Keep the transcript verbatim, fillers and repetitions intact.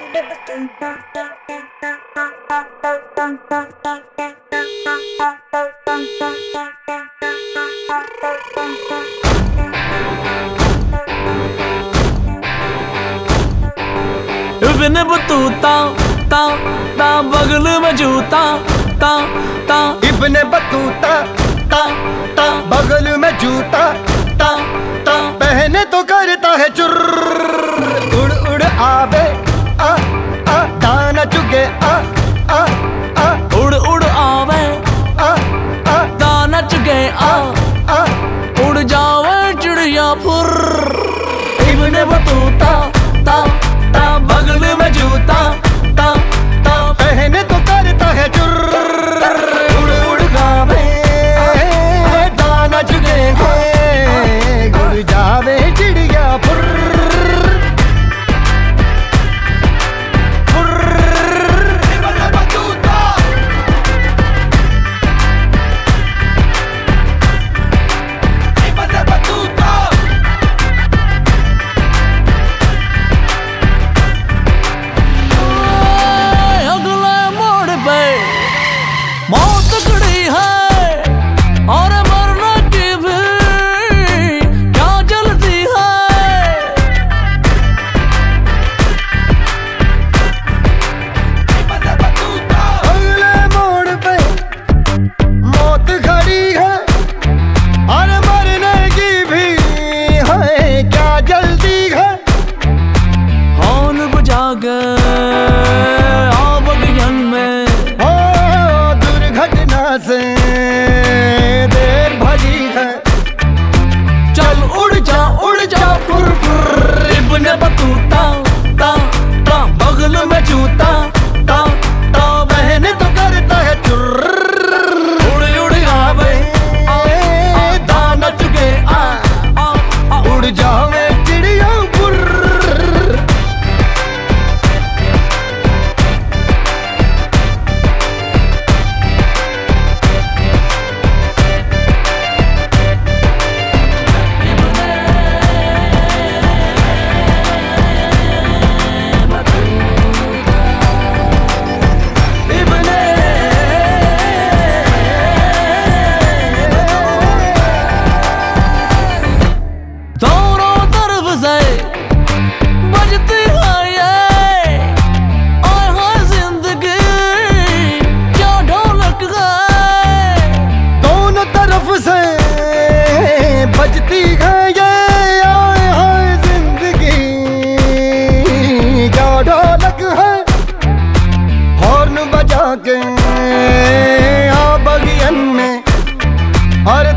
Ibn Battuta ता ता बगल में जूता ता ता इब्ने बतूता ता ता बगल में जूता ता ता पहने तो करता है चुर्र उड़ उड़ आवे आ आ दाना चुगे आ आ आ उड़ उड़ आवे आ आ दाना चुगे आ आ उड़ जावे चिड़िया फुर्र। इब्ने बतूता ता ता बगल में जूता ता ता पहने तो करता है चुर्र उड़ उड़ गावे दाना चुगे उड़ जावे चिड़िया फुर्र मौत खड़ी है और मरने की भी क्या जल्दी है। अगले मोड़ पे मौत खड़ी है और मरने की भी है क्या जल्दी है। हॉर्न बजा गए में से देर भरी है चल उड़ जा उड़ जा फुर फुर। इब्ने बतूता ता ता बगल में जूता ता ता बहने तो करता है चुर्र उड़ उड़ आवे दाना चुगे आ आ आ उड़ जावे चिड़िया फुर्र। दोनों तरफ से बजती है ये आए हाय जिंदगी क्या ढोलक है। दोनों तरफ से बजती है ये आए हाय जिंदगी क्या ढोलक है। हॉर्न बजा के आ बगियन में हर